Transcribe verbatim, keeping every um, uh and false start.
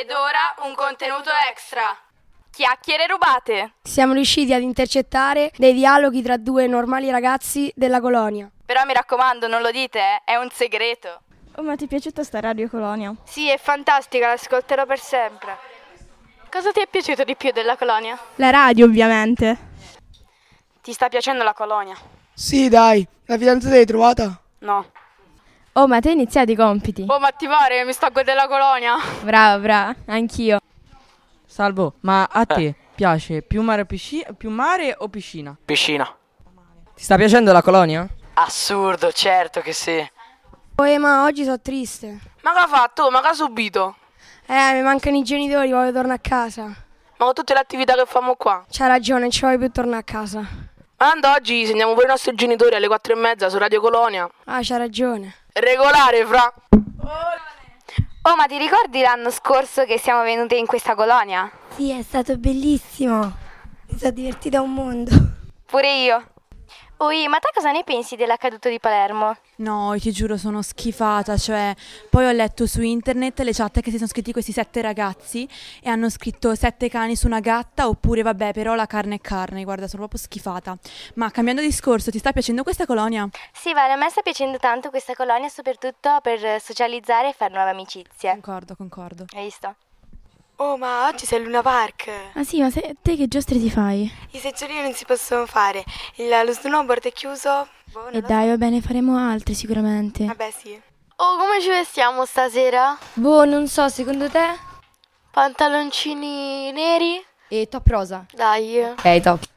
Ed ora un contenuto extra. Chiacchiere rubate. Siamo riusciti ad intercettare dei dialoghi tra due normali ragazzi della colonia. Però mi raccomando, non lo dite, eh? È un segreto. Oh, ma ti è piaciuta sta Radio Colonia? Sì, è fantastica, l'ascolterò per sempre. Cosa ti è piaciuto di più della colonia? La radio, ovviamente. Ti sta piacendo la colonia? Sì, dai, la fidanzata l'hai trovata? No. Oh, ma te hai iniziato i compiti? Oh, ma ti pare? Mi sto a godere la colonia. Brava, brava, anch'io. Salvo, ma a te eh. piace più mare, pisci- più mare o piscina? Piscina. Ti sta piacendo la colonia? Assurdo, certo che sì. Oh, ma oggi sono triste. Ma che ha fatto? Ma che ha subito? Eh, mi mancano i genitori, voglio tornare a casa. Ma con tutte le attività che facciamo qua? C'ha ragione, non ci voglio più tornare a casa. Ma ando oggi segniamo pure i nostri genitori alle quattro e mezza su Radio Colonia. Ah, c'ha ragione. Regolare, fra. Oh, ma ti ricordi l'anno scorso che siamo venute in questa colonia? Sì, è stato bellissimo. Mi sono divertita un mondo. Pure io. Oi, ma te cosa ne pensi dell'accaduto di Palermo? No, ti giuro, sono schifata, cioè, poi ho letto su internet le chat che si sono scritti questi sette ragazzi e hanno scritto sette cani su una gatta, oppure vabbè, però la carne è carne, guarda, sono proprio schifata. Ma cambiando discorso, ti sta piacendo questa colonia? Sì, vale, a me sta piacendo tanto questa colonia, soprattutto per socializzare e fare nuove amicizie. Concordo, concordo. Hai visto? Oh, ma oggi sei al Luna Park. Ah sì, ma se, te che giostre ti fai? I seggiolini non si possono fare, il, lo snowboard è chiuso. Boh, e dai, so. Va bene, faremo altri sicuramente. Vabbè, sì. Oh, come ci vestiamo stasera? Boh, non so, secondo te? Pantaloncini neri? E top rosa. Dai. Ok, top.